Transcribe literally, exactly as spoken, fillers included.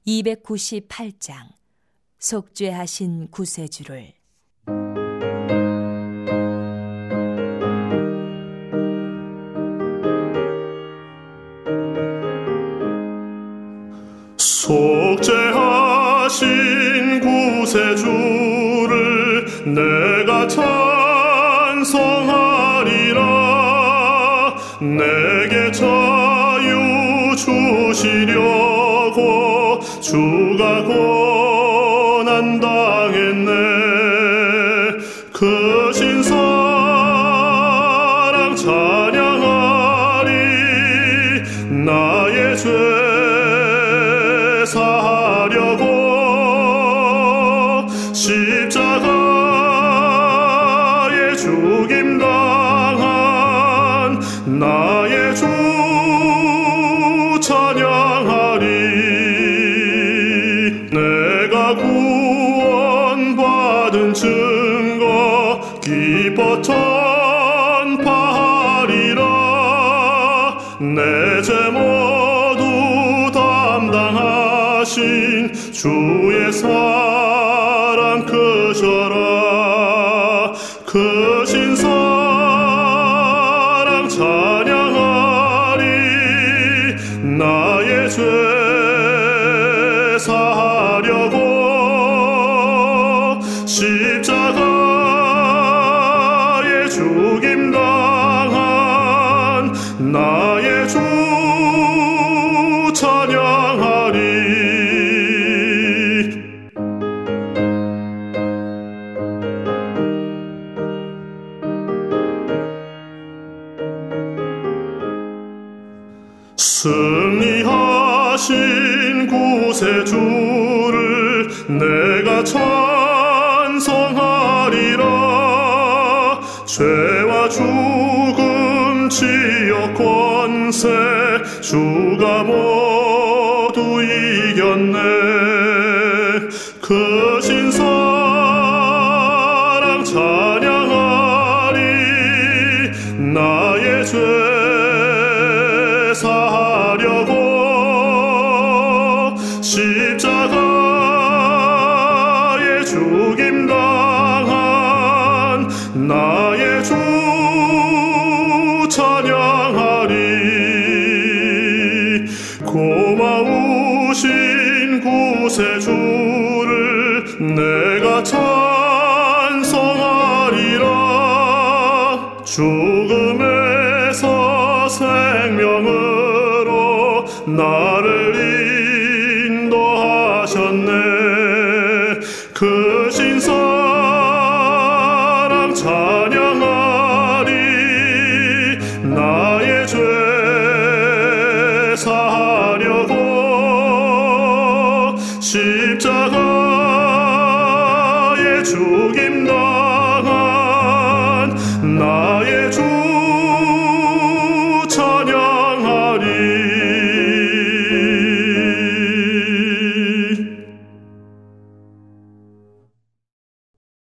이백구십팔 장 속죄하신 구세주를. 속죄하신 구세주를 내가 찬송하리라. 내게 자유 주시려고 주가 고난당했네. 그 신사랑 찬양하리. 나의 죄 사하려고 십자가에 죽임당한 나의 주 찬양하리. 내가 구원받은 증거 기뻐 전파하리라. 내 죄 모두 담당하신 주의 사랑 크셔라. 크신 사랑 찬양하리. 나의 죄 사하려고 십자가에 죽임당한 나의 주 찬양하리. 승리하신 구세주를 내가 찬송하리라. 죄와 죽음 지옥 권세 주가 모두 이겼네. 크신 사랑 찬양하리. 나의 죄 사하려고 십자가에 죽임당한 나의 주 찬양하리. 고마우신 구세주를 내가 찬송하리라. 죽음에서 생명으로 나를 인도하셨네. 크신 사랑 찬양하리. 나의 죄 사하려고 십자가에 죽임당